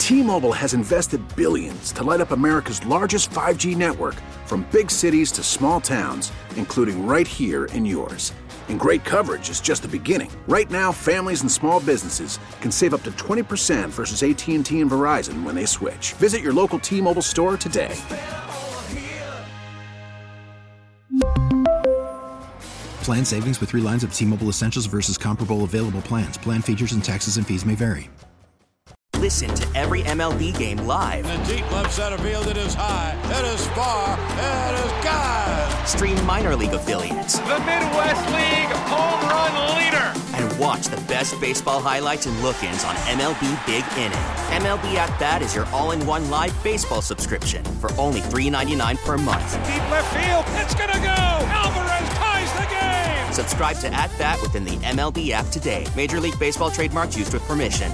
T-Mobile has invested billions to light up America's largest 5G network, from big cities to small towns, including right here in yours. And great coverage is just the beginning. Right now, families and small businesses can save up to 20% versus AT&T and Verizon when they switch. Visit your local T-Mobile store today. Plan savings with 3 lines of T-Mobile Essentials versus comparable available plans. Plan features and taxes and fees may vary. Listen to every MLB game live. In the deep left center field, it is high, it is far, it is gone. Stream minor league affiliates. The Midwest League home run leader. And watch the best baseball highlights and look-ins on MLB Big Inning. MLB At Bat is your all-in-one live baseball subscription for only $3.99 per month. Deep left field, it's gonna go. Alvarez ties the game. Subscribe to At Bat within the MLB app today. Major League Baseball trademarks used with permission.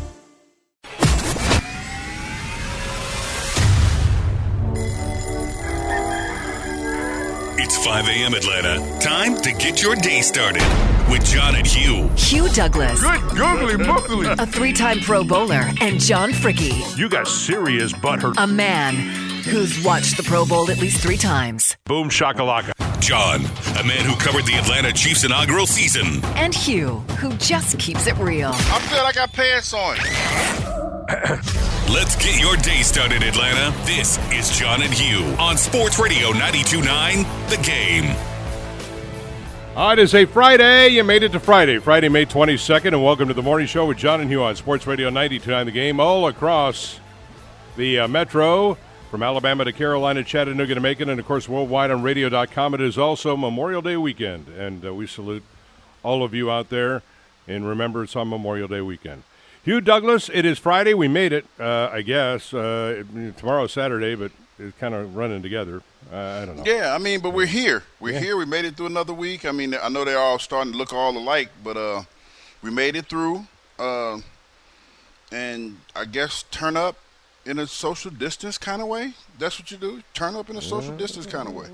It's 5 a.m. Atlanta. Time to get your day started with John and Hugh. Hugh Douglas. Good googly moogly. A 3-time Pro Bowler. And John Fricke. You got serious butthurt. A man who's watched the Pro Bowl at least 3 times. Boom shakalaka. John, a man who covered the Atlanta Chiefs inaugural season. And Hugh, who just keeps it real. I'm good. I got pants on. Let's get your day started, Atlanta. This is John and Hugh on Sports Radio 92.9 The Game. It is a Friday. You made it to Friday, May 22nd, and welcome to the morning show with John and Hugh on Sports Radio 92.9 The Game, all across the metro, from Alabama to Carolina, Chattanooga to Macon, and, of course, worldwide on radio.com. It is also Memorial Day weekend, and we salute all of you out there in remembrance on Memorial Day weekend. Hugh Douglas, it is Friday. We made it, I guess. Tomorrow's Saturday, but it's kind of running together. I don't know. Yeah, I mean, but we're here. We're here. We made it through another week. I mean, I know they're all starting to look all alike, but we made it through. And I guess turn up in a social distance kind of way. That's what you do? Turn up in a social distance kind of way.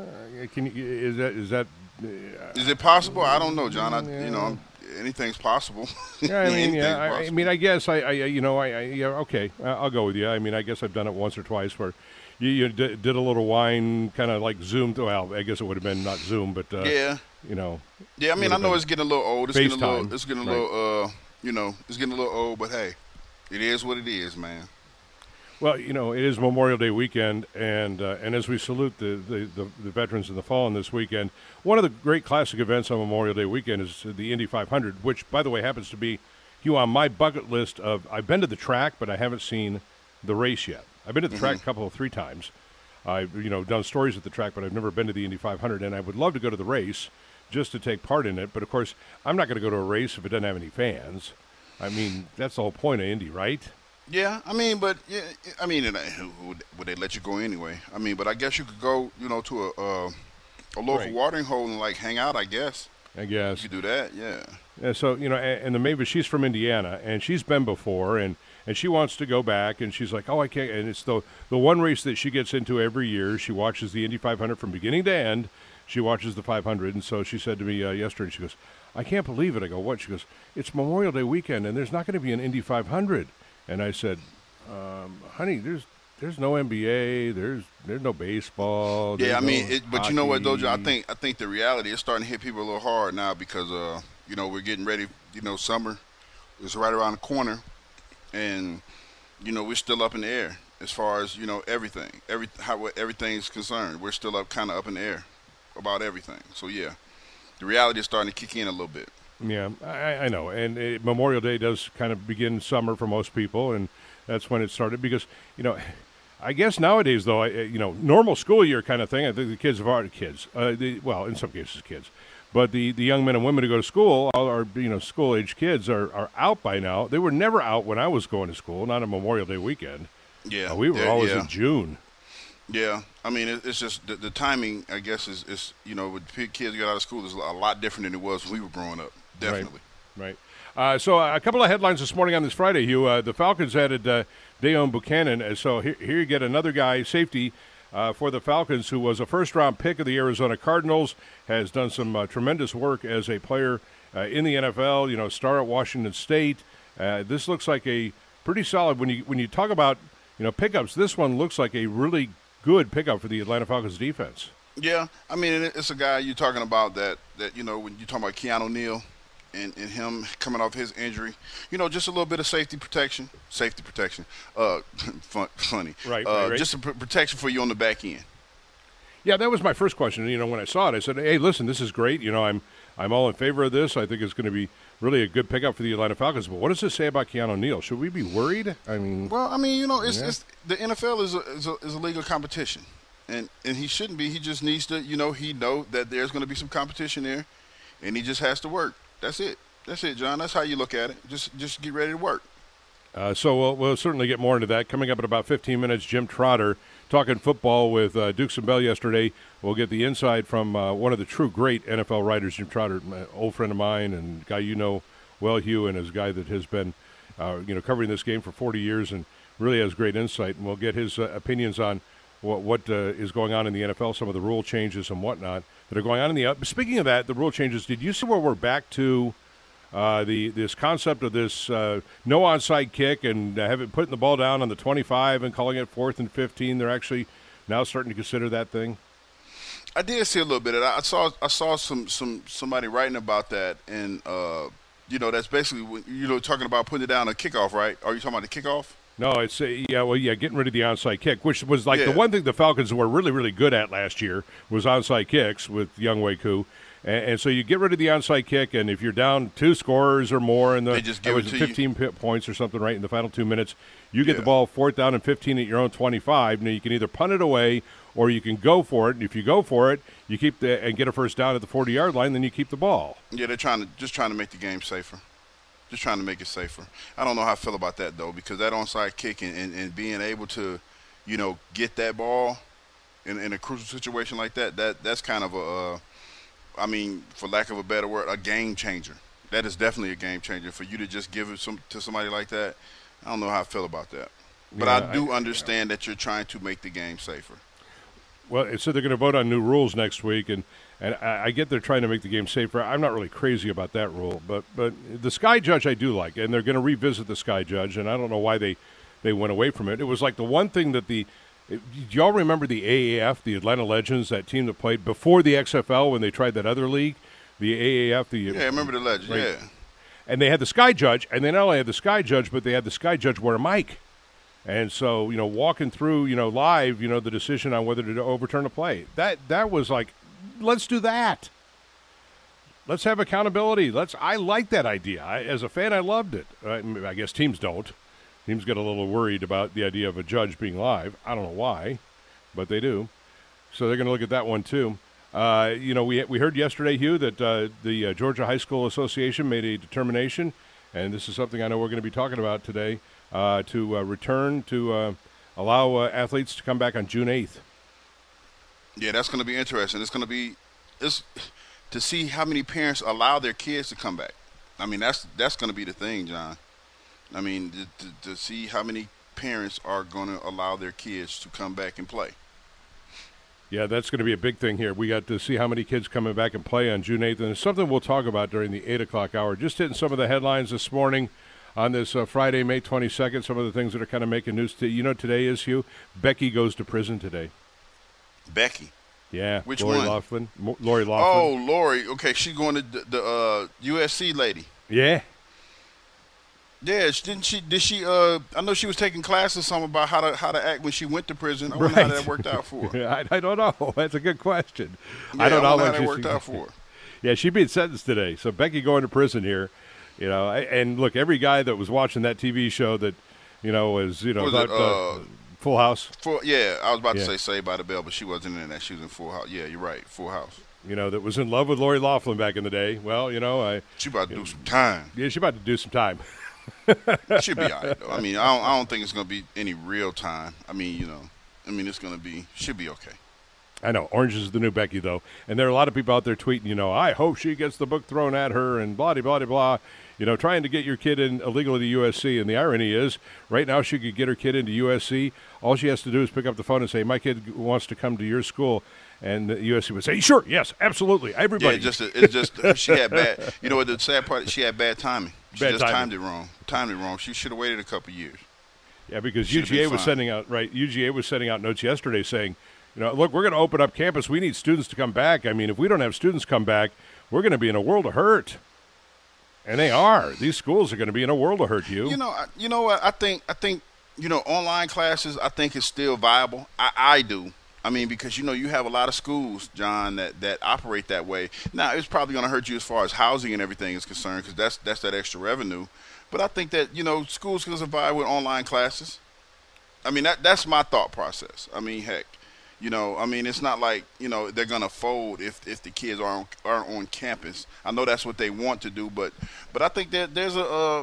Is it possible? I don't know, John. Anything's possible. Yeah, I mean, I guess okay. I'll go with you. I mean, I guess I've done it once or twice where you did a little wine, kind of like Zoom. Well, I guess it would have been not Zoom, but yeah. Yeah, I mean, I know it's getting a little old. It's getting a little old. But hey, it is what it is, man. Well, it is Memorial Day weekend, and as we salute the veterans and the fallen this weekend, one of the great classic events on Memorial Day weekend is the Indy 500, which, by the way, happens to be, on my bucket list of, I've been to the track, but I haven't seen the race yet. I've been to the track 3 times. I've, done stories at the track, but I've never been to the Indy 500, and I would love to go to the race just to take part in it. But, of course, I'm not going to go to a race if it doesn't have any fans. I mean, that's the whole point of Indy, right? Yeah, I mean, but would they let you go anyway? I mean, but I guess you could go, to a local watering hole and like hang out. I guess. You could do that. Yeah. Yeah. So and the Mavis, she's from Indiana, and she's been before, and she wants to go back, and she's like, oh, I can't. And it's the one race that she gets into every year. She watches the Indy 500 from beginning to end. She watches the 500, and so she said to me yesterday, she goes, I can't believe it. I go, what? She goes, it's Memorial Day weekend, and there's not going to be an Indy 500. And I said, honey, there's no NBA, there's no baseball. Yeah, I mean, but you know what, Doja? I think the reality is starting to hit people a little hard now because we're getting ready. Summer is right around the corner, and we're still up in the air as far as everything, everything's concerned. We're still up in the air about everything. So yeah, the reality is starting to kick in a little bit. Yeah, I know. And Memorial Day does kind of begin summer for most people, and that's when it started because, I guess nowadays, though, normal school year kind of thing, I think the kids have already in some cases kids, but the young men and women who go to school, all our, school-age kids are out by now. They were never out when I was going to school, not on Memorial Day weekend. Yeah. We were always in June. Yeah, I mean, it's just the timing, I guess, is when kids get out of school is a lot different than it was when we were growing up. Definitely. Right. So a couple of headlines this morning on this Friday, Hugh. The Falcons added Deone Bucannon. So here you get another guy, safety, for the Falcons, who was a first-round pick of the Arizona Cardinals, has done some tremendous work as a player in the NFL, star at Washington State. This looks like a pretty solid. When you talk about pickups, this one looks like a really good pickup for the Atlanta Falcons defense. Yeah, I mean, it's a guy you're talking about that when you're talking about Keanu Neal and him coming off his injury, just a little bit of safety protection. Funny. Right. Just a protection for you on the back end. Yeah, that was my first question. When I saw it, I said, hey, listen, this is great. I'm all in favor of this. I think it's going to be really a good pickup for the Atlanta Falcons. But what does this say about Keanu Neal? Should we be worried? It's the NFL is a league of competition. And he shouldn't be. He just needs to, he know that there's going to be some competition there, and he just has to work. That's it, John. That's how you look at it. Just get ready to work. So we'll certainly get more into that. Coming up in about 15 minutes, Jim Trotter talking football with Dukes and Bell yesterday. We'll get the insight from one of the true great NFL writers, Jim Trotter, old friend of mine and guy well, Hugh, and is a guy that has been covering this game for 40 years and really has great insight. And we'll get his opinions on what is going on in the NFL, some of the rule changes and whatnot that are going on in the. Speaking of that, the rule changes. Did you see where we're back to this concept of this no onside kick and putting the ball down on the 25 and calling it 4th and 15? They're actually now starting to consider that thing. I did see a little bit of that. I saw somebody writing about that, and that's basically when, talking about putting it down a kickoff, right? Are you talking about the kickoff? No, it's getting rid of the onside kick, which was the one thing the Falcons were really, really good at last year was onside kicks with Younghoe Koo. And so you get rid of the onside kick, and if you're down 2 scorers or more, and they just give it to 15 points or something, right, in the final 2 minutes, you get the ball 4th down and 15 at your own 25. Now you can either punt it away or you can go for it. And if you go for it, you keep and get a first down at the 40-yard line, then you keep the ball. Yeah, they're trying to make the game safer. Just trying to make it safer. I don't know how I feel about that, though, because that onside kick and being able to, get that ball in a crucial situation like that's kind of for lack of a better word, a game changer. That is definitely a game changer. For you to just give it to somebody like that, I don't know how I feel about that. But I do understand that you're trying to make the game safer. Well, so they're going to vote on new rules next week, and I get they're trying to make the game safer. I'm not really crazy about that rule, but the Sky Judge I do like, and they're going to revisit the Sky Judge, and I don't know why they went away from it. It was like the one thing that do y'all remember the AAF, the Atlanta Legends, that team that played before the XFL when they tried that other league, the AAF? I remember the Legends, right? Yeah. And they had the Sky Judge, and they not only had the Sky Judge, but they had the Sky Judge wear a mic. And so, walking through, live, the decision on whether to overturn a play. That was like, let's do that. Let's have accountability. I like that idea. As a fan, I loved it. I guess teams don't. Teams get a little worried about the idea of a judge being live. I don't know why, but they do. So they're going to look at that one, too. We heard yesterday, Hugh, that the Georgia High School Association made a determination, and this is something I know we're going to be talking about today, to return to allow athletes to come back on June 8th. Yeah, that's going to be interesting. It's going to be to see how many parents allow their kids to come back. I mean, that's going to be the thing, John. I mean, to see how many parents are going to allow their kids to come back and play. Yeah, that's going to be a big thing here. We got to see how many kids coming back and play on June 8th, and it's something we'll talk about during the 8 o'clock hour. Just hitting some of the headlines this morning on this Friday, May 22nd, some of the things that are kind of making news. Today is, Hugh, Becky goes to prison today. Becky? Yeah. Which Lori one? Loughlin. Lori Loughlin. Oh, Lori. Okay, she's going to the USC lady. Yeah. Yeah, did she? I know she was taking classes something about how to act when she went to prison. I wonder how that worked out for her. I don't know. That's a good question. Yeah, I don't know how that worked out for her. Yeah, she's being sentenced today. So Becky going to prison here, and look, every guy that was watching that TV show that, was Full House. I was about to say Saved by the Bell, but she wasn't in that. She was in Full House. Yeah, you're right, Full House. That was in love with Lori Loughlin back in the day. Well, she about to do some time. Yeah, she about to do some time. She'll be all right, though. I mean, I don't think it's going to be any real time. I mean, it's going to be – she'll be okay. I know. Orange is the new Becky, though. And there are a lot of people out there tweeting, I hope she gets the book thrown at her and blah, blah, blah, blah. Trying to get your kid in illegally to USC. And the irony is, right now she could get her kid into USC. All she has to do is pick up the phone and say, my kid wants to come to your school. And the USC would say, sure, yes, absolutely, everybody. Yeah, it's just she had bad. You know what the sad part is? She had bad timing. She timed it wrong. She should have waited a couple years. Yeah, because UGA was sending out UGA was sending out notes yesterday saying, look, we're going to open up campus. We need students to come back. I mean, if we don't have students come back, we're going to be in a world of hurt. And they are. These schools are going to be in a world of hurt, Hugh. You know what? I think online classes, I think is still viable. I do. I mean, because, you have a lot of schools, John, that operate that way. Now, it's probably going to hurt you as far as housing and everything is concerned because that's that extra revenue. But I think that, schools can survive with online classes. I mean, that's my thought process. I mean, heck, it's not like, they're going to fold if the kids aren't on campus. I know that's what they want to do, but I think that there's a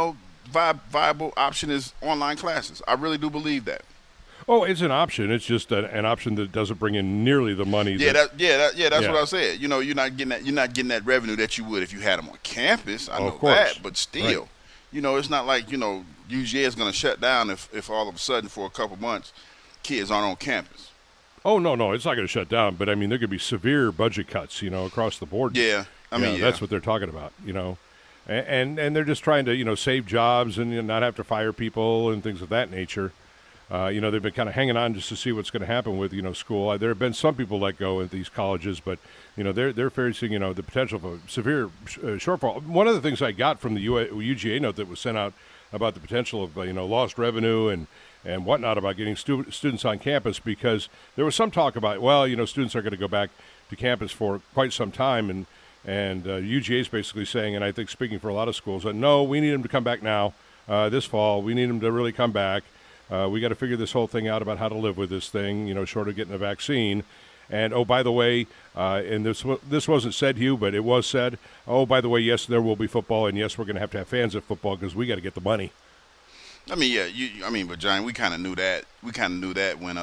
viable option is online classes. I really do believe that. Oh, it's an option. It's just an option that doesn't bring in nearly the money. That's what I said. You're not getting that revenue that you would if you had them on campus. I know that, but still, right. It's not like UGA is going to shut down if all of a sudden for a couple months kids aren't on campus. Oh no, it's not going to shut down. But I mean, there could be severe budget cuts, across the board. Yeah, that's what they're talking about. And they're just trying to save jobs and not have to fire people and things of that nature. They've been kind of hanging on just to see what's going to happen with, school. There have been some people let go at these colleges, but, they're facing, the potential for severe shortfall. One of the things I got from the UGA note that was sent out about the potential of, lost revenue and whatnot about getting students on campus, because there was some talk about, students are going to go back to campus for quite some time. And UGA is basically saying, and I think speaking for a lot of schools, that no, we need them to come back now, this fall. We need them to really come back. We got to figure this whole thing out about how to live with this thing, short of getting a vaccine. And, oh, by the way, and this wasn't said, Hugh, but it was said, oh, by the way, yes, there will be football, and yes, we're going to have fans at football because we got to get the money. I mean, yeah, but, John, we kind of knew that. We kind of knew that when,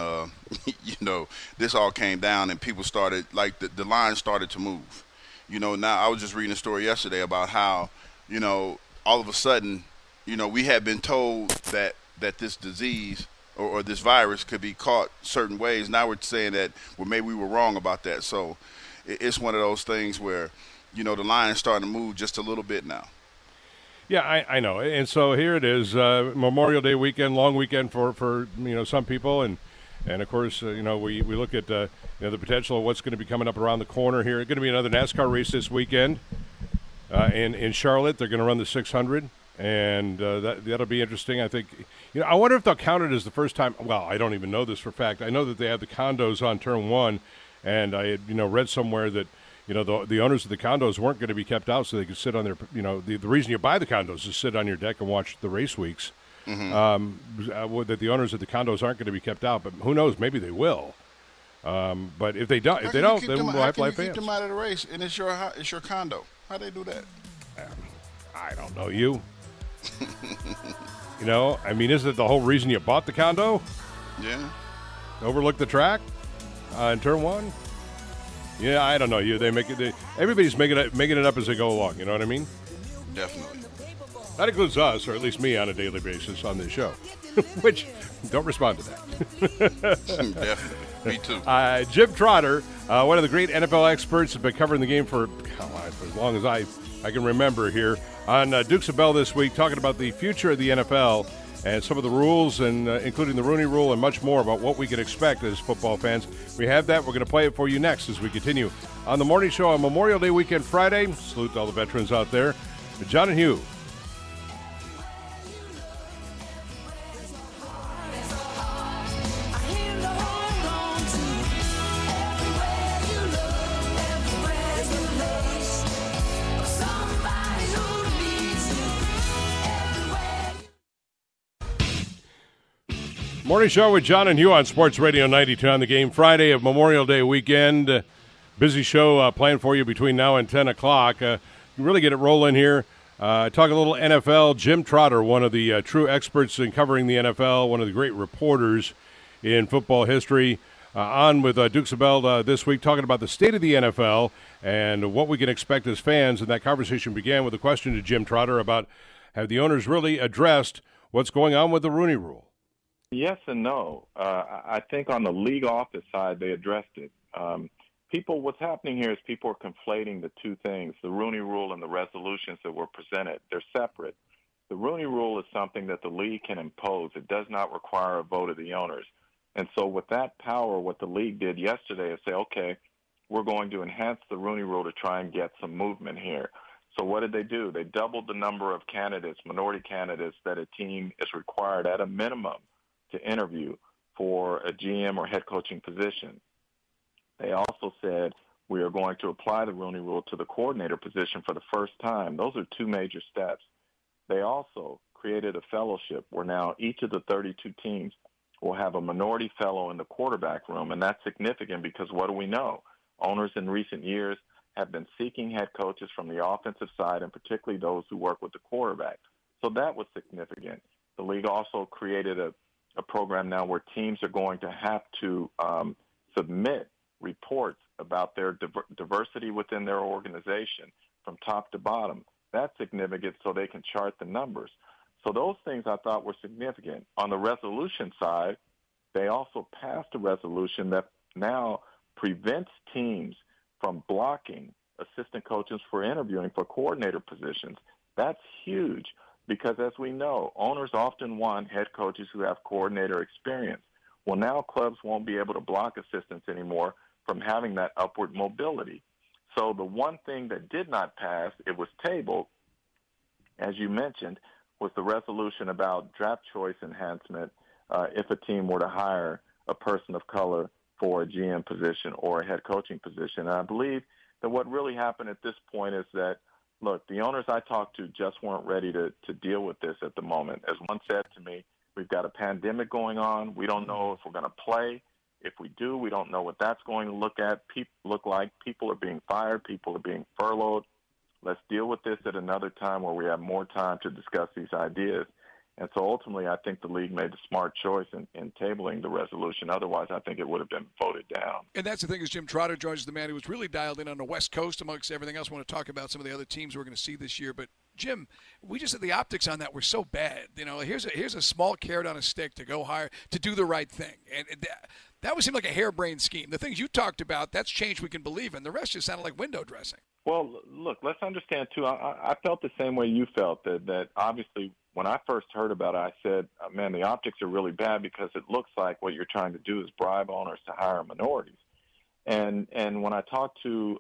this all came down and people started, like, the line started to move. Now I was just reading a story yesterday about how, all of a sudden, we had been told that this disease or this virus could be caught certain ways. Now we're saying that, well, maybe we were wrong about that. So it's one of those things where, the line is starting to move just a little bit now. Yeah, I know. And so here it is, Memorial Day weekend, long weekend for some people. And of course, we look at, the potential of what's going to be coming up around the corner here. It's going to be another NASCAR race this weekend in Charlotte. They're going to run the 600. And that'll be interesting. I think, I wonder if they'll count it as the first time. Well, I don't even know this for a fact. I know that they have the condos on turn one, and I had, read somewhere that, the owners of the condos weren't going to be kept out so they could sit on their, the reason you buy the condos is to sit on your deck and watch the race weeks. Mm-hmm. That the owners of the condos aren't going to be kept out, but who knows? Maybe they will. But if they don't, then we'll have live fans. Keep them out of the race, and it's your condo. How they do that? I don't know you. Isn't it the whole reason you bought the condo? Yeah. Overlook the track in turn one? Yeah, I don't know you. They make it. Everybody's making it up as they go along. You know what I mean? Definitely. That includes us, or at least me, on a daily basis on this show. Which, don't respond to that. Definitely. Me too. Jim Trotter, one of the great NFL experts, has been covering the game for as long as I can remember here. On Dukes of Bell this week, talking about the future of the NFL and some of the rules, and including the Rooney Rule and much more about what we can expect as football fans. We have that. We're going to play it for you next as we continue on the morning show on Memorial Day weekend Friday. Salute to all the veterans out there. John and Hugh. Morning show with John and Hugh on Sports Radio 92 on the Game. Friday of Memorial Day weekend. Busy show planned for you between now and 10 o'clock. Really get it rolling here. Talk a little NFL. Jim Trotter, one of the true experts in covering the NFL, one of the great reporters in football history, on with Dukes of Bell this week, talking about the state of the NFL and what we can expect as fans. And that conversation began with a question to Jim Trotter about, have the owners really addressed what's going on with the Rooney Rule? Yes and no. I think on the league office side, they addressed it. What's happening here is people are conflating the two things, the Rooney Rule and the resolutions that were presented. They're separate. The Rooney Rule is something that the league can impose. It does not require a vote of the owners. And so with that power, what the league did yesterday is say, okay, we're going to enhance the Rooney Rule to try and get some movement here. So what did they do? They doubled the number of candidates, minority candidates, that a team is required at a minimum to interview for a GM or head coaching position. They also said we are going to apply the Rooney Rule to the coordinator position for the first time. Those are two major steps. They also created a fellowship where now each of the 32 teams will have a minority fellow in the quarterback room, and that's significant because what do we know? Owners in recent years have been seeking head coaches from the offensive side, and particularly those who work with the quarterback. So that was significant. The league also created a program now where teams are going to have to submit reports about their diversity within their organization from top to bottom. That's significant so they can chart the numbers. So those things I thought were significant. On the resolution side, they also passed a resolution that now prevents teams from blocking assistant coaches for interviewing for coordinator positions. That's huge because, as we know, owners often want head coaches who have coordinator experience. Well, now clubs won't be able to block assistants anymore from having that upward mobility. So the one thing that did not pass, it was tabled, as you mentioned, was the resolution about draft choice enhancement if a team were to hire a person of color for a GM position or a head coaching position. And I believe that what really happened at this point is that, look, the owners I talked to just weren't ready to deal with this at the moment. As one said to me, we've got a pandemic going on. We don't know if we're going to play. If we do, we don't know what that's going to look like. People are being fired. People are being furloughed. Let's deal with this at another time where we have more time to discuss these ideas. And so ultimately, I think the league made the smart choice in tabling the resolution. Otherwise, I think it would have been voted down. And that's the thing is Jim Trotter joins the man who was really dialed in on the West Coast amongst everything else. I want to talk about some of the other teams we're going to see this year. But, Jim, we just said the optics on that were so bad. You know, here's a small carrot on a stick to go hire, to do the right thing. And that would seem like a harebrained scheme. The things you talked about, that's change we can believe in. The rest just sounded like window dressing. Well, look, let's understand, too, I felt the same way you felt, that obviously when I first heard about it, I said, man, the optics are really bad because it looks like what you're trying to do is bribe owners to hire minorities. And when I talked to,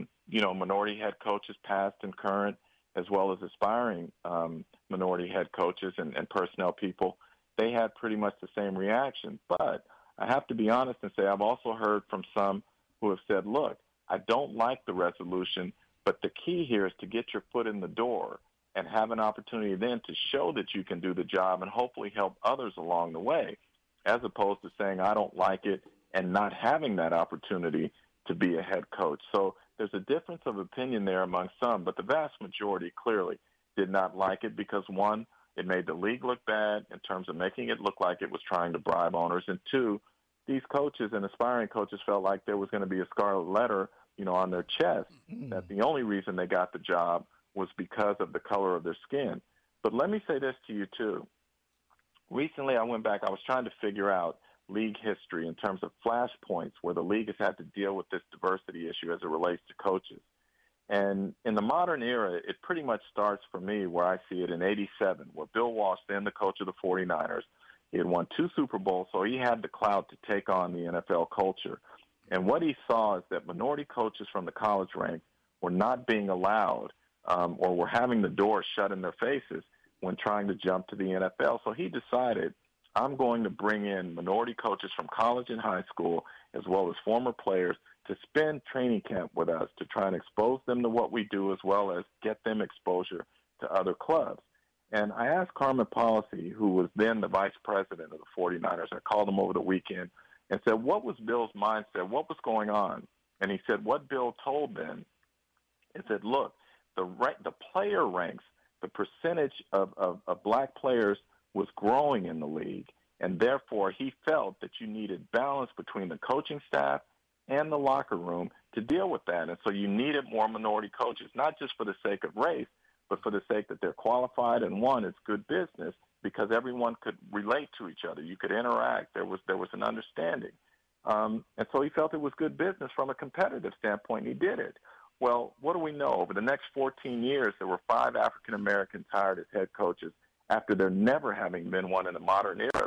minority head coaches, past and current, as well as aspiring minority head coaches and personnel people, they had pretty much the same reaction. But I have to be honest and say I've also heard from some who have said, look, I don't like the resolution, but the key here is to get your foot in the door and have an opportunity then to show that you can do the job and hopefully help others along the way, as opposed to saying I don't like it and not having that opportunity to be a head coach. So there's a difference of opinion there among some, but the vast majority clearly did not like it because, one, it made the league look bad in terms of making it look like it was trying to bribe owners, and two, these coaches and aspiring coaches felt like there was going to be a scarlet letter, on their chest, that the only reason they got the job was because of the color of their skin. But let me say this to you, too. Recently, I went back. I was trying to figure out league history in terms of flashpoints where the league has had to deal with this diversity issue as it relates to coaches. And in the modern era, it pretty much starts for me where I see it in '87, where Bill Walsh, then the coach of the 49ers, he had won 2 Super Bowls, so he had the clout to take on the NFL culture. And what he saw is that minority coaches from the college ranks were not being allowed or were having the door shut in their faces when trying to jump to the NFL. So he decided, I'm going to bring in minority coaches from college and high school, as well as former players, to spend training camp with us to try and expose them to what we do, as well as get them exposure to other clubs. And I asked Carmen Policy, who was then the vice president of the 49ers, I called him over the weekend and said, what was Bill's mindset? What was going on? And he said, what Bill told them is that, look, the player ranks, the percentage of black players was growing in the league, and therefore he felt that you needed balance between the coaching staff and the locker room to deal with that. And so you needed more minority coaches, not just for the sake of race, but for the sake that they're qualified, and one, it's good business because everyone could relate to each other. You could interact. There was an understanding. And so he felt it was good business from a competitive standpoint, and he did it. Well, what do we know? Over the next 14 years, there were 5 African Americans hired as head coaches after there never having been one in the modern era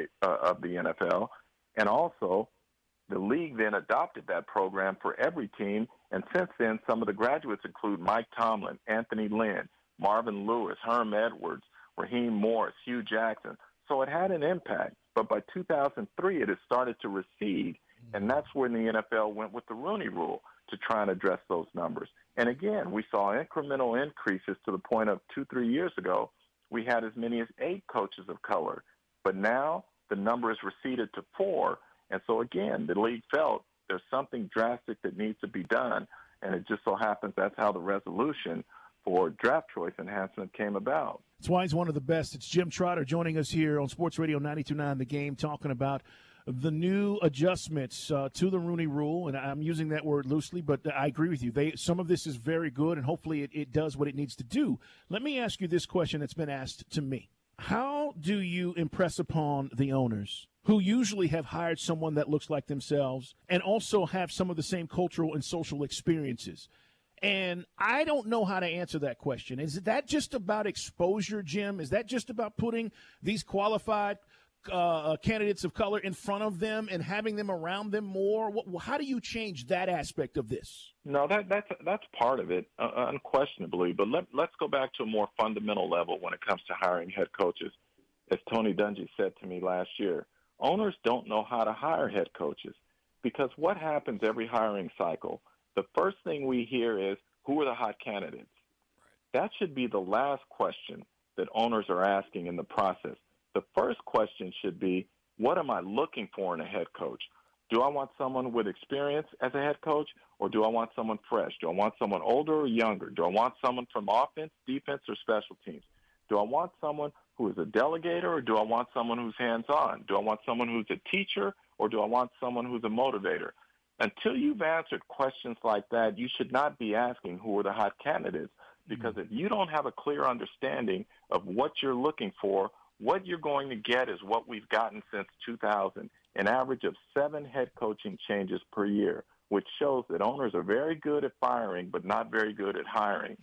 of the NFL. And also, the league then adopted that program for every team. And since then, some of the graduates include Mike Tomlin, Anthony Lynn, Marvin Lewis, Herm Edwards, Raheem Morris, Hugh Jackson. So it had an impact. But by 2003, it had started to recede. And that's when the NFL went with the Rooney Rule to try and address those numbers. And again, we saw incremental increases to the point of 2-3 years ago, we had as many as 8 coaches of color. But now the number has receded to 4. And so again, the league felt there's something drastic that needs to be done. And it just so happens that's how the resolution for draft choice enhancement came about. That's why he's one of the best. It's Jim Trotter joining us here on Sports Radio 92.9 The Game, talking about the new adjustments to the Rooney Rule, and I'm using that word loosely, but I agree with you. Some of this is very good, and hopefully it does what it needs to do. Let me ask you this question that's been asked to me. How do you impress upon the owners who usually have hired someone that looks like themselves and also have some of the same cultural and social experiences? And I don't know how to answer that question. Is that just about exposure, Jim? Is that just about putting these qualified candidates of color in front of them and having them around them more? How do you change that aspect of this? No, that's part of it, unquestionably. But let's go back to a more fundamental level when it comes to hiring head coaches. As Tony Dungy said to me last year, owners don't know how to hire head coaches because what happens every hiring cycle, the first thing we hear is, who are the hot candidates? Right. That should be the last question that owners are asking in the process. The first question should be, what am I looking for in a head coach? Do I want someone with experience as a head coach, or do I want someone fresh? Do I want someone older or younger? Do I want someone from offense, defense, or special teams? Do I want someone who is a delegator, or do I want someone who's hands-on? Do I want someone who's a teacher, or do I want someone who's a motivator? Until you've answered questions like that, you should not be asking who are the hot candidates, because if you don't have a clear understanding of what you're looking for, what you're going to get is what we've gotten since 2000, an average of 7 head coaching changes per year, which shows that owners are very good at firing but not very good at hiring.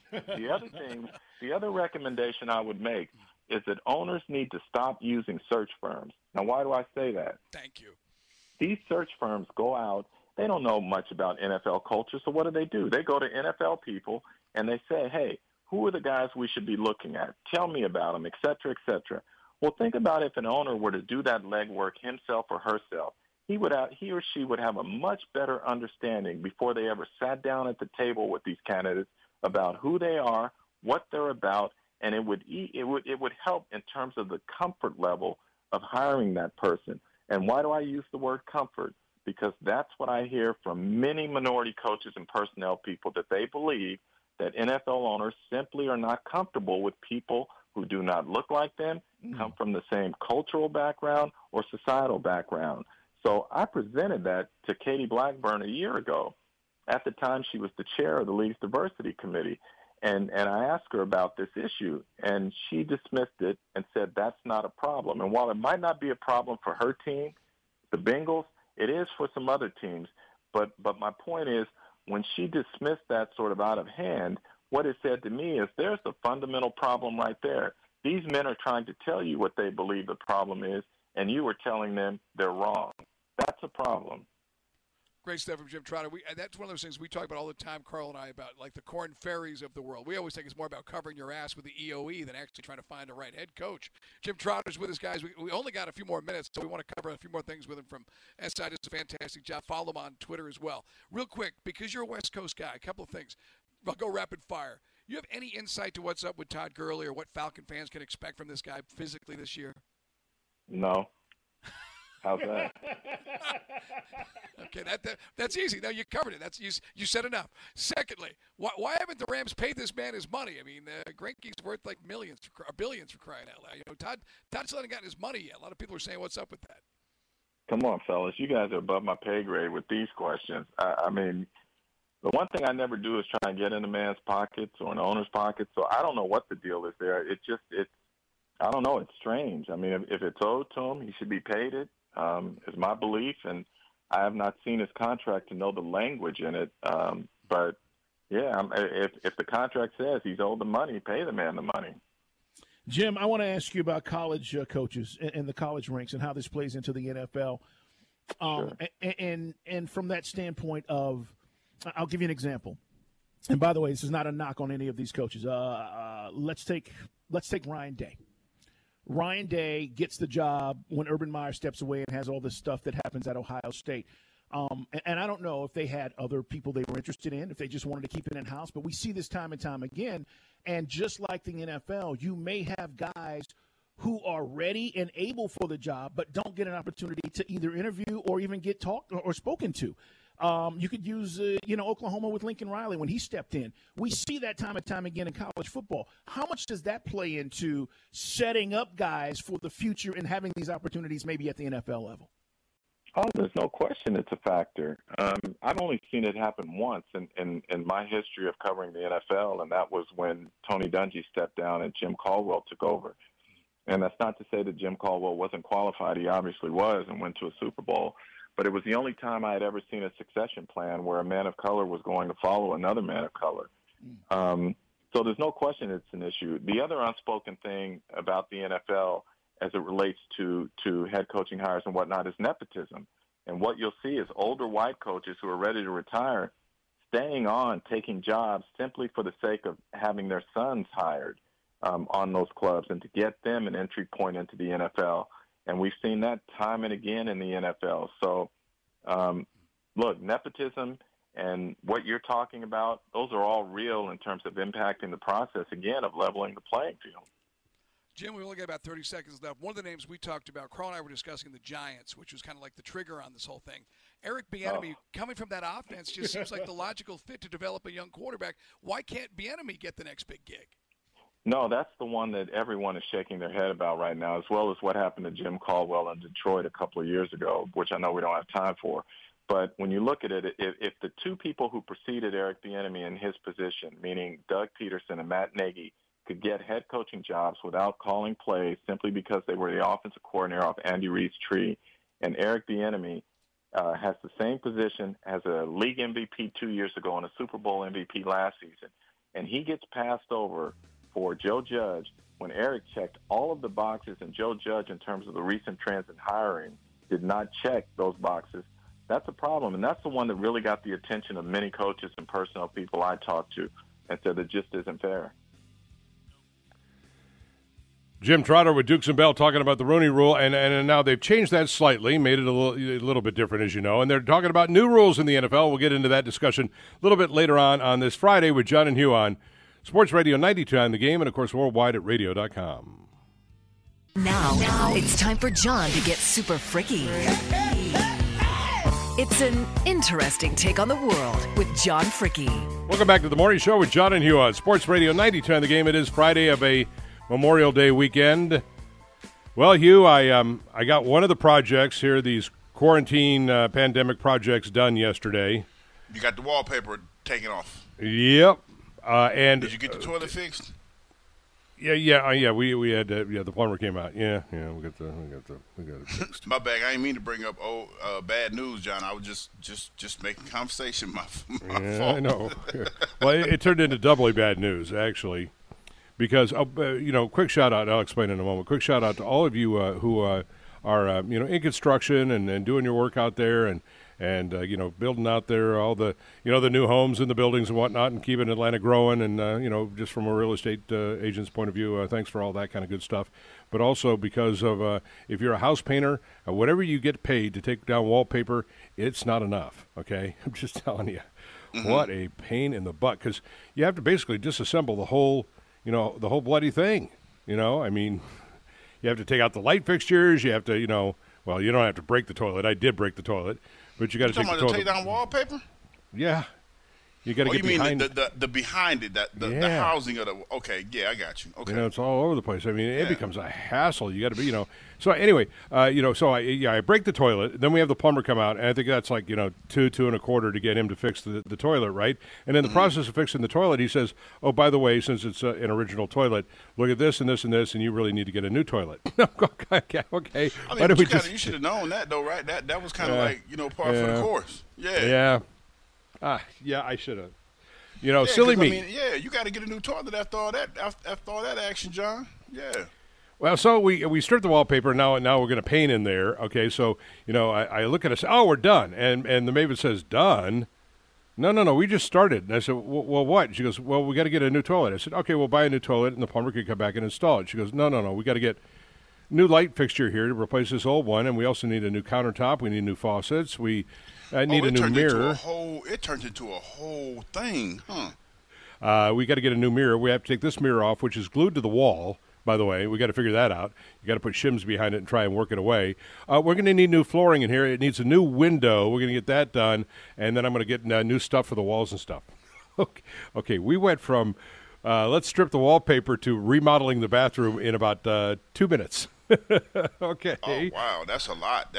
The other recommendation I would make is that owners need to stop using search firms. Now, why do I say that? Thank you. These search firms go out. They don't know much about NFL culture, so what do? They go to NFL people and they say, hey, who are the guys we should be looking at? Tell me about them, et cetera, et cetera. Well, think about if an owner were to do that legwork himself or herself. He or she would have a much better understanding before they ever sat down at the table with these candidates about who they are, what they're about, and it would help in terms of the comfort level of hiring that person. And why do I use the word comfort? Because that's what I hear from many minority coaches and personnel people, that they believe that NFL owners simply are not comfortable with people who do not look like them, come from the same cultural background or societal background. So I presented that to Katie Blackburn a year ago. At the time, she was the chair of the league's diversity committee. And I asked her about this issue, and she dismissed it and said that's not a problem. And while it might not be a problem for her team, the Bengals, it is for some other teams. But my point is, when she dismissed that sort of out of hand, what it said to me is there's a fundamental problem right there. These men are trying to tell you what they believe the problem is, and you are telling them they're wrong. That's a problem. Great stuff from Jim Trotter. That's one of those things we talk about all the time, Carl and I, about like the Corn Ferries of the world. We always think it's more about covering your ass with the EOE than actually trying to find a right head coach. Jim Trotter's with us, guys. We only got a few more minutes, so we want to cover a few more things with him from SI. Does a fantastic job. Follow him on Twitter as well. Real quick, because you're a West Coast guy, a couple of things. I'll go rapid fire. You have any insight to what's up with Todd Gurley or what Falcon fans can expect from this guy physically this year? No. How's that? Okay, that's easy. No, you covered it. You said enough. Secondly, why haven't the Rams paid this man his money? I mean, Greinke's worth like billions for crying out loud. You know, Todd still hasn't gotten his money yet. A lot of people are saying, "What's up with that?" Come on, fellas. You guys are above my pay grade with these questions. I mean, the one thing I never do is try and get in a man's pockets or an owner's pockets. So I don't know what the deal is there. I don't know. It's strange. I mean, if it's owed to him, he should be paid it. Is my belief. And I have not seen his contract to know the language in it. But, yeah, if the contract says he's owed the money, pay the man the money. Jim, I want to ask you about college coaches and the college ranks and how this plays into the NFL. Sure. And from that standpoint of, I'll give you an example. And by the way, this is not a knock on any of these coaches. Let's take Ryan Day. Ryan Day gets the job when Urban Meyer steps away and has all this stuff that happens at Ohio State. And I don't know if they had other people they were interested in, if they just wanted to keep it in-house. But we see this time and time again. And just like the NFL, you may have guys who are ready and able for the job but don't get an opportunity to either interview or even get talked or spoken to. You could use, Oklahoma with Lincoln Riley when he stepped in. We see that time and time again in college football. How much does that play into setting up guys for the future and having these opportunities maybe at the NFL level? Oh, there's no question it's a factor. I've only seen it happen once in my history of covering the NFL, and that was when Tony Dungy stepped down and Jim Caldwell took over. And that's not to say that Jim Caldwell wasn't qualified. He obviously was and went to a Super Bowl. But it was the only time I had ever seen a succession plan where a man of color was going to follow another man of color. So there's no question it's an issue. The other unspoken thing about the NFL as it relates to head coaching hires and whatnot is nepotism. And what you'll see is older white coaches who are ready to retire staying on, taking jobs simply for the sake of having their sons hired on those clubs and to get them an entry point into the NFL. And we've seen that time and again in the NFL. So, look, nepotism and what you're talking about, those are all real in terms of impacting the process, again, of leveling the playing field. Jim, we only got about 30 seconds left. One of the names we talked about, Carl and I were discussing the Giants, which was kind of like the trigger on this whole thing. Eric Bieniemy, coming from that offense, just seems like the logical fit to develop a young quarterback. Why can't Bieniemy get the next big gig? No, that's the one that everyone is shaking their head about right now, as well as what happened to Jim Caldwell in Detroit a couple of years ago, which I know we don't have time for. But when you look at it, if the two people who preceded Eric Bieniemy in his position, meaning Doug Peterson and Matt Nagy, could get head coaching jobs without calling plays simply because they were the offensive coordinator off Andy Reid's tree, and Eric Bieniemy has the same position as a league MVP 2 years ago and a Super Bowl MVP last season, and he gets passed over for Joe Judge when Eric checked all of the boxes, and Joe Judge, in terms of the recent trends in hiring, did not check those boxes. That's a problem, and that's the one that really got the attention of many coaches and personnel people I talked to and said it just isn't fair. Jim Trotter with Dukes and Bell talking about the Rooney Rule, and now they've changed that slightly, made it a little bit different, as you know, and they're talking about new rules in the NFL. We'll get into that discussion a little bit later on this Friday with John and Hugh on Sports Radio 92.9 The Game, and, of course, worldwide at radio.com. Now, it's time for John to get super freaky. It's an interesting take on the world with John Fricky. Welcome back to the Morning Show with John and Hugh on Sports Radio 92.9 The Game. It is Friday of a Memorial Day weekend. Well, Hugh, I got one of the projects here, these quarantine pandemic projects, done yesterday. You got the wallpaper taken off. Yep. And did you get the toilet fixed? Yeah. We had the plumber came out. Yeah. We got it fixed. My bad. I didn't mean to bring up bad news, John. I was just making conversation. My fault. I know. Well, it turned into doubly bad news, actually, because quick shout out. I'll explain in a moment. Quick shout out to all of you who are in construction and doing your work out there and building out there all the the new homes and the buildings and whatnot, and keeping Atlanta growing, and just from a real estate agent's point of view, thanks for all that kind of good stuff. But also because of if you're a house painter, whatever you get paid to take down wallpaper, it's not enough. Okay, I'm just telling you, what a pain in the butt, because you have to basically disassemble the whole bloody thing. I mean, you have to take out the light fixtures. You have to well, you don't have to break the toilet. I did break the toilet. But you got to take the toilet. Take down wallpaper? Yeah. You got to get behind. You mean the behind it, the housing of the? Okay, yeah, I got you. Okay, it's all over the place. I mean, it becomes a hassle. You got to be, So anyway, so I break the toilet. Then we have the plumber come out, and I think that's like $2.25 to get him to fix the toilet, right? And in the process of fixing the toilet, he says, "Oh, by the way, since it's an original toilet, look at this and this and this, and you really need to get a new toilet." Okay. I mean, you should have known that though, right? That was kind of like par for the course. Yeah. Yeah. I should have. Silly me. I mean, you got to get a new toilet after all that action, John. Yeah. Well, so we stripped the wallpaper. Now we're going to paint in there. Okay, so I look at it. Oh, we're done. And the Maven says, "Done? No. We just started." And I said, "Well, what?" And she goes, "Well, we got to get a new toilet." I said, "Okay, we'll buy a new toilet, and the plumber can come back and install it." She goes, "No. We got to get new light fixture here to replace this old one, and we also need a new countertop. We need new faucets. We need a new mirror." It turned into a whole thing, huh? We got to get a new mirror. We have to take this mirror off, which is glued to the wall. By the way, we got to figure that out. You got to put shims behind it and try and work it away. We're going to need new flooring in here. It needs a new window. We're going to get that done, and then I'm going to get new stuff for the walls and stuff. Okay. We went from let's strip the wallpaper to remodeling the bathroom in about 2 minutes. Okay. Oh wow, that's a lot.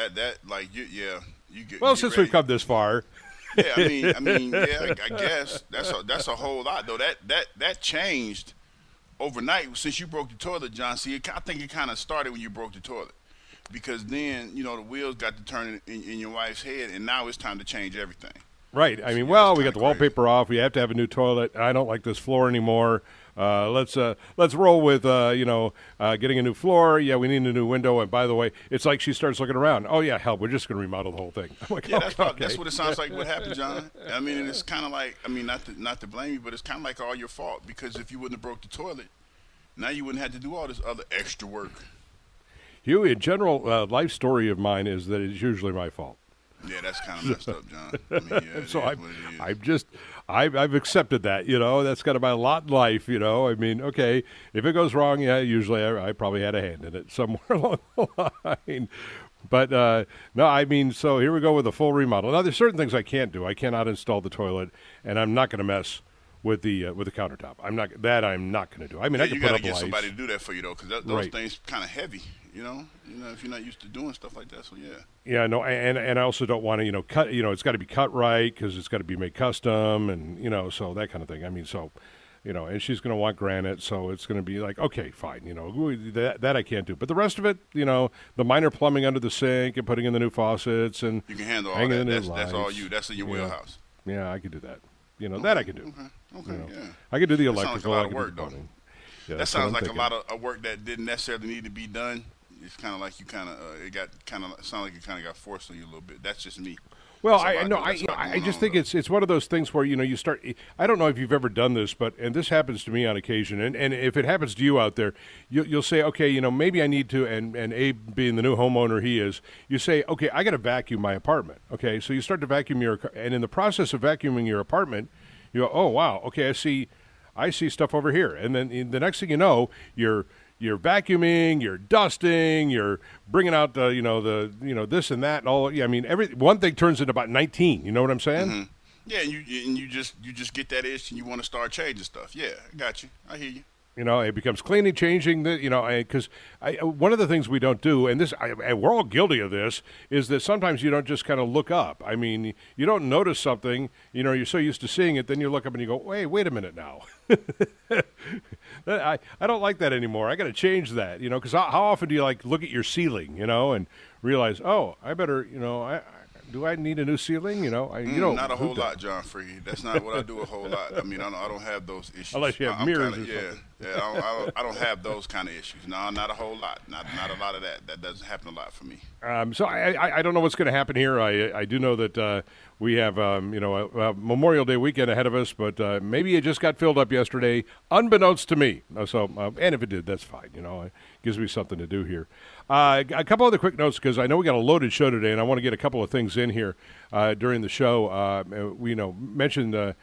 You get. Well, since we've come this far. Yeah, I mean, I guess that's a whole lot though. That changed overnight since you broke the toilet, John. See, I think it kind of started when you broke the toilet, because then the wheels got to turn in your wife's head, and now it's time to change everything. Right. I mean, we got the wallpaper off. We have to have a new toilet. I don't like this floor anymore. Let's roll with getting a new floor. Yeah, we need a new window. And by the way, it's like she starts looking around. Oh yeah, hell, we're just going to remodel the whole thing. I'm like, that's what it sounds like. What happened, John? I mean, and it's kind of like, not to blame you, but it's kind of like all your fault, because if you wouldn't have broke the toilet, now you wouldn't have to do all this other extra work. Huey, a general life story of mine is that it's usually my fault. Yeah, that's kind of messed up, John. I mean, so I've accepted that. That's kind of my lot in life. I mean, okay, if it goes wrong, usually I probably had a hand in it somewhere along the line. But no, I mean, so here we go with a full remodel. Now, there's certain things I can't do. I cannot install the toilet, and I'm not going to mess with the countertop. I'm not going to do. I mean, I can put up lights. You got to get somebody to do that for you though, because those things kind of heavy. If you're not used to doing stuff like that, so yeah. Yeah, no, and I also don't want to, cut. It's got to be cut right, because it's got to be made custom, and so that kind of thing. I mean, so, and she's going to want granite, so it's going to be like, okay, fine, that I can't do, but the rest of it, the minor plumbing under the sink and putting in the new faucets and you can handle all that. That's all you. That's in your wheelhouse. Yeah, I could do that. That I could do. Okay. Yeah. I could do the electrical. That sounds like a lot of work, though. Yeah, that sounds like a lot of work that didn't necessarily need to be done. It's kind of like you kind of sound like it kind of got forced on you a little bit. That's just me. Well, I just think it's one of those things where you start. I don't know if you've ever done this, and this happens to me on occasion. And if it happens to you out there, you'll say, okay, maybe I need to. And Abe, being the new homeowner he is, you say, okay, I got to vacuum my apartment. Okay, so you start to vacuum and in the process of vacuuming your apartment, you go, oh wow, okay, I see stuff over here, and then the next thing you know, you're vacuuming, you're dusting, you're bringing out this and that and all. Yeah, I mean, one thing turns into about 19. You know what I'm saying? Mm-hmm. Yeah, and you just get that itch and you want to start changing stuff. Yeah, I got you. I hear you. It becomes cleaning, changing, because one of the things we don't do, and we're all guilty of this, is that sometimes you don't just kind of look up. I mean, you don't notice something, you're so used to seeing it, then you look up and you go, wait a minute now. I don't like that anymore. I got to change that, because how often do you look at your ceiling, and realize, oh, I better, do I need a new ceiling? Not a whole lot, John Free. That's not what I do a whole lot. I mean, I don't have those issues. Unless you have mirrors or something. Yeah, I don't have those kind of issues. No, not a whole lot. Not a lot of that. That doesn't happen a lot for me. So I don't know what's going to happen here. I do know that we have a Memorial Day weekend ahead of us, but maybe it just got filled up yesterday, unbeknownst to me. So and if it did, that's fine. It gives me something to do here. A couple other quick notes, because I know we got a loaded show today, and I want to get a couple of things in here during the show. We mentioned the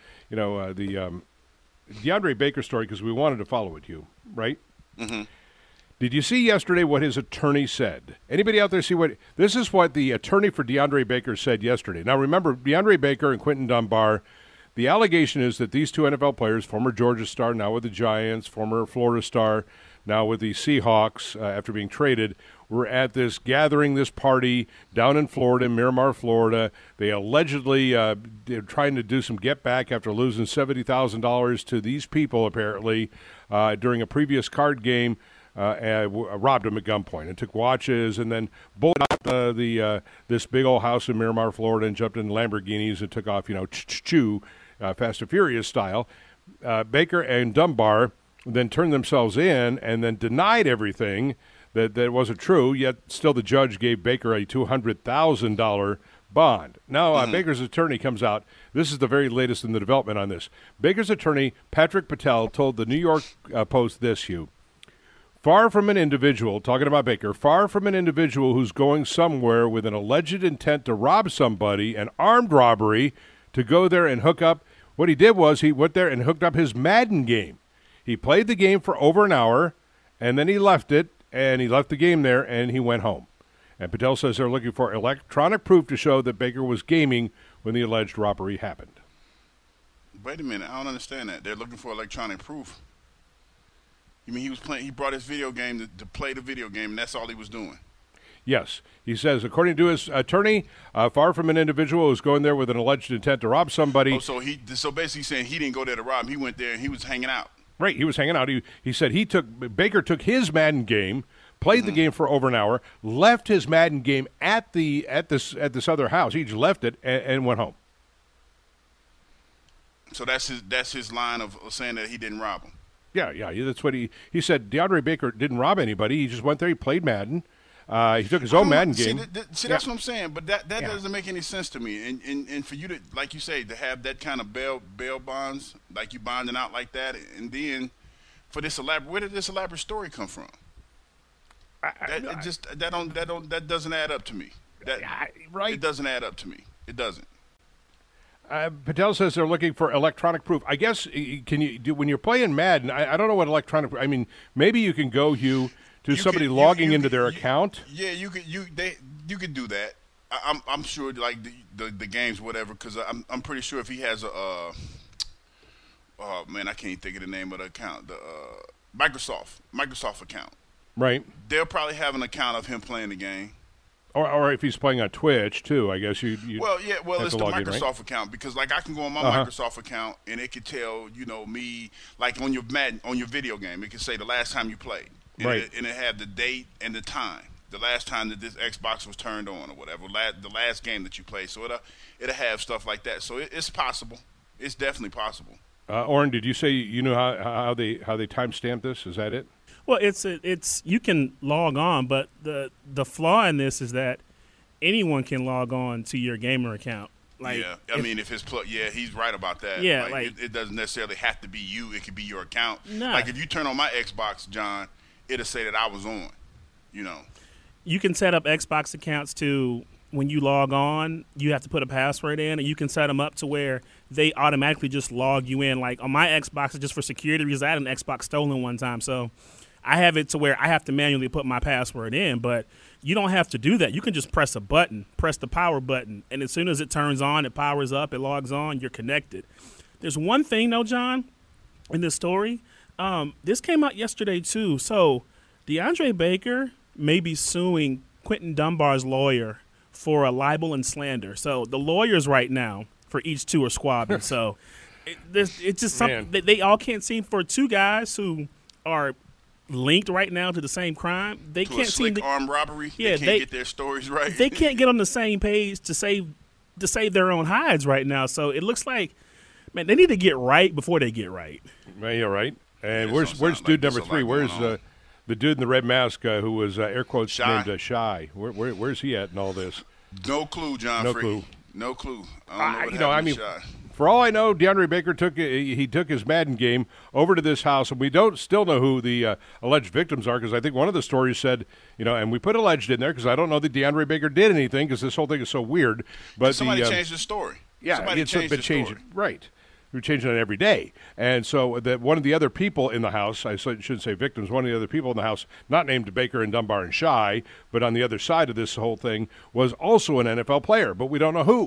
DeAndre Baker story because we wanted to follow it, Hugh, right? Mm-hmm. Did you see yesterday what his attorney said? Anybody out there see what – this is what the attorney for DeAndre Baker said yesterday. Now, remember, DeAndre Baker and Quentin Dunbar, The allegation is that these two NFL players, former Georgia star, now with the Giants, former Florida star, now with the Seahawks after being traded, were at this gathering, this party down in Florida, Miramar, Florida. They allegedly they're trying to do some get back after losing $70,000 to these people, apparently, during a previous card game. Robbed them at gunpoint and took watches and then bolted out this big old house in Miramar, Florida, and jumped in Lamborghinis and took off, Fast and Furious style. Baker and Dunbar then turned themselves in and then denied everything that wasn't true, yet still the judge gave Baker a $200,000 bond. Now, Baker's attorney comes out. This is the very latest in the development on this. Baker's attorney, Patrick Patel, told the New York Post this, Hugh. Far from an individual, talking about Baker, far from an individual who's going somewhere with an alleged intent to rob somebody, an armed robbery, to go there and hook up. What he did was he went there and hooked up his Madden game. He played the game for over an hour, and then he left it, and he left the game there, and he went home. And Patel says they're looking for electronic proof to show that Baker was gaming when the alleged robbery happened. Wait a minute. I don't understand that. They're looking for electronic proof. You mean he brought his video game to play the video game, and that's all he was doing? Yes. He says, according to his attorney, far from an individual who's going there with an alleged intent to rob somebody. Oh, so basically saying he didn't go there to rob him. He went there and he was hanging out. Right, he was hanging out. He said Baker took his Madden game, played the game for over an hour, left his Madden game at this other house. He just left it and went home. So that's his line of saying that he didn't rob him. Yeah, that's what he said. DeAndre Baker didn't rob anybody. He just went there. He played Madden. He took his own Madden game. See, that's what I'm saying. But that doesn't make any sense to me. And for you to, like you say, to have that kind of bail bonds, like you bonding out like that, and then for this where did this elaborate story come from? That doesn't add up to me. Right? It doesn't add up to me. It doesn't. Patel says they're looking for electronic proof. I guess can you do when you're playing Madden? I don't know what electronic. I mean, maybe you can go somebody logging into their account. Yeah, you could do that. I'm sure like the games whatever because I'm pretty sure if he has a oh man I can't think of the name of the account, the Microsoft account. Right. They'll probably have an account of him playing the game. Or if he's playing on Twitch too, I guess you. Well, it's the Microsoft account because like I can go on my Microsoft account and it could tell me like on your video game it can say the last time you played, and it had the date and the time, the last time that this Xbox was turned on or whatever, the last game that you played. So it'll have stuff like that. So it's possible. It's definitely possible. Oren, did you say you know how they timestamp this? Is that it? Well, it's you can log on, but the flaw in this is that anyone can log on to your gamer account. Like, I mean, if his he's right about that. Yeah, it doesn't necessarily have to be you. It could be your account. Nah. Like if you turn on my Xbox, John, it'll say that I was on. You can set up Xbox accounts to when you log on, you have to put a password in, and you can set them up to where they automatically just log you in. Like on my Xbox, just for security reasons, I had an Xbox stolen one time, so I have it to where I have to manually put my password in, but you don't have to do that. You can just press a button, press the power button, and as soon as it turns on, it powers up, it logs on, you're connected. There's one thing, though, John, in this story. This came out yesterday, too. So DeAndre Baker may be suing Quentin Dunbar's lawyer for a libel and slander. So the lawyers right now for each two are squabbing. So it's just something they all can't seem for two guys who are linked right now to the same crime. They to can't a slick seem to armed robbery. Yeah, they can't get their stories right. They can't get on the same page to save their own hides right now. So it looks like, man, they need to get right before they get right. Well, yeah, right. And where's dude number 3? Where's the dude in the red mask who was air quotes Shy. named Shy? Where's he at in all this? No clue, John. No Free. clue. No clue. I don't know what happened to Shy. For all I know, DeAndre Baker took his Madden game over to this house, and we still know who the alleged victims are because I think one of the stories said, and we put alleged in there because I don't know that DeAndre Baker did anything because this whole thing is so weird. But somebody changed the story. Yeah, somebody changed the story. Right. We're changing it every day. And so that one of the other people in the house, I shouldn't say victims, one of the other people in the house, not named Baker and Dunbar and Shy, but on the other side of this whole thing, was also an NFL player, but we don't know who.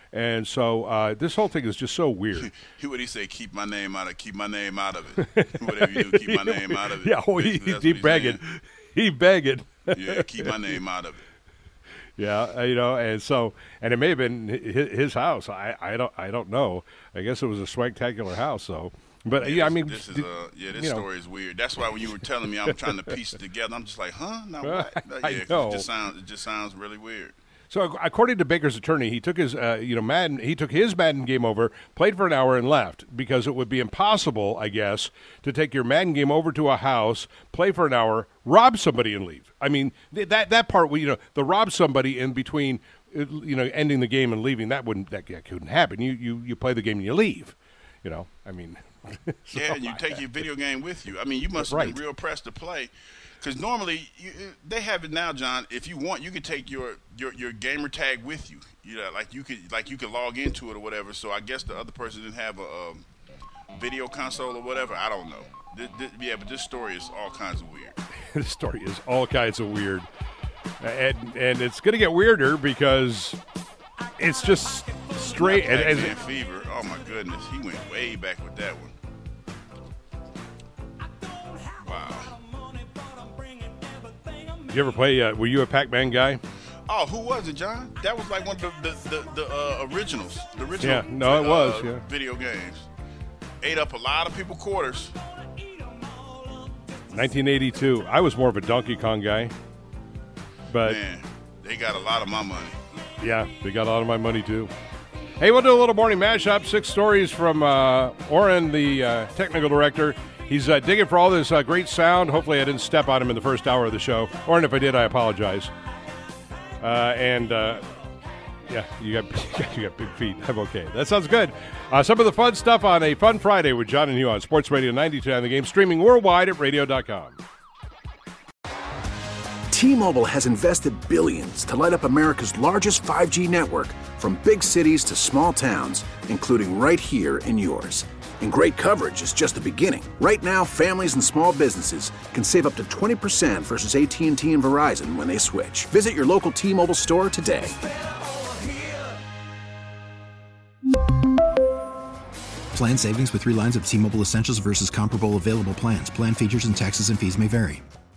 And so this whole thing is just so weird. What did he say? Keep my name out of it. Whatever you do, keep my name out of it. Yeah, he begging. He begging. Yeah, keep my name out of it. Yeah, and it may have been his house. I don't know. I guess it was a swagtacular house, though. But this story is weird. That's why when you were telling me, I'm trying to piece it together. I'm just like, huh? Now what? I know. It just sounds really weird. So according to Baker's attorney, he took his Madden game over, played for an hour, and left because it would be impossible, I guess, to take your Madden game over to a house, play for an hour, rob somebody, and leave. I mean, that part, the rob somebody in between, ending the game and leaving, that couldn't happen. You play the game and you leave. Yeah, and you take your video game with you. I mean, you must have been real pressed to play. Because normally they have it now, John. If you want, you could take your gamer tag with you. You could log into it or whatever. So I guess the other person didn't have a video console or whatever. I don't know. But this story is all kinds of weird. This story is all kinds of weird, and it's going to get weirder because it's just straight. And Fever. Oh my goodness, he went way back with that one. Wow. You ever play? Were you a Pac-Man guy? Oh, who was it, John? That was like one of the originals. The original. Yeah, no, it was. Yeah. Video games. Ate up a lot of people quarters. 1982. I was more of a Donkey Kong guy. But man, they got a lot of my money. Yeah, they got a lot of my money too. Hey, we'll do a little morning mashup. 6 stories from Oren, the technical director. He's digging for all this great sound. Hopefully I didn't step on him in the first hour of the show. Oren, if I did, I apologize. Yeah, you got big feet. I'm okay. That sounds good. Some of the fun stuff on a fun Friday with John and Hugh on Sports Radio 92.9 The Game, streaming worldwide at radio.com. T-Mobile has invested billions to light up America's largest 5G network, from big cities to small towns, including right here in yours. And great coverage is just the beginning. Right now, families and small businesses can save up to 20% versus AT&T and Verizon when they switch. Visit your local T-Mobile store today. Plan savings with 3 lines of T-Mobile Essentials versus comparable available plans. Plan features and taxes and fees may vary.